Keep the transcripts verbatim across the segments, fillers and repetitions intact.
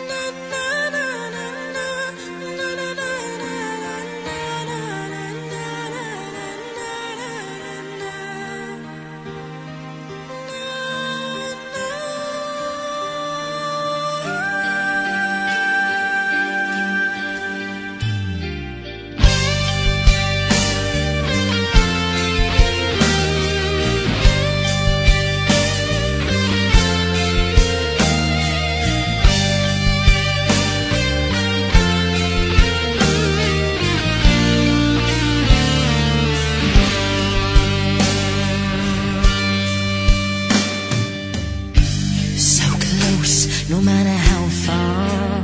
No matter how far,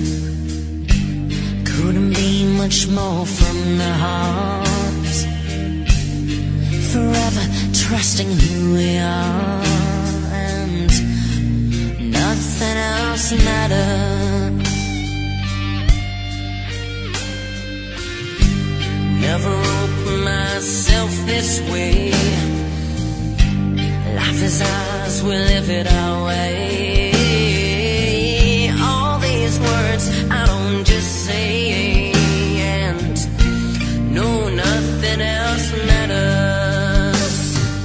couldn't be much more from the heart. Forever trusting who we are, and nothing else matters. Never opened myself this way. Life is ours, we live it our way. Words I don't just say, and no, nothing else matters.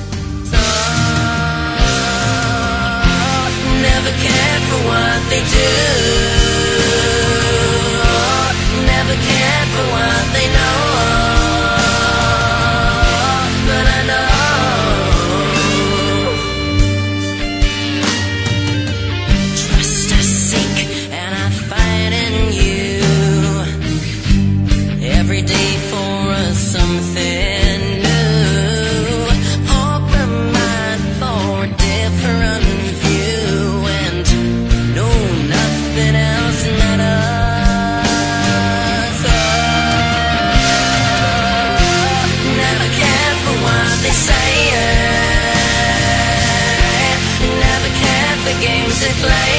Oh, never cared for what they do, never cared for what they know, but I know trust I sink and I fight in you every day for us something new. Open mind for a different view, and no, nothing else matters. Oh, never cared for what they say, never cared for games they play.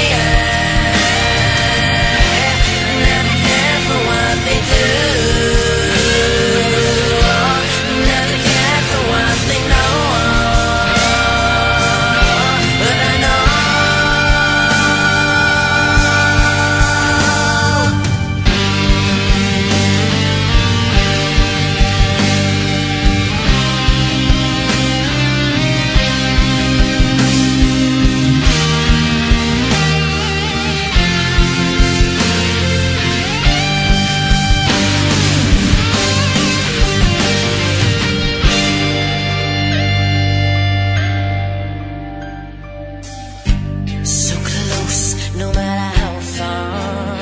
So close, no matter how far,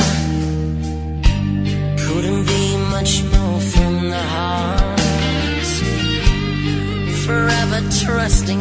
couldn't be much more from the heart. Forever trusting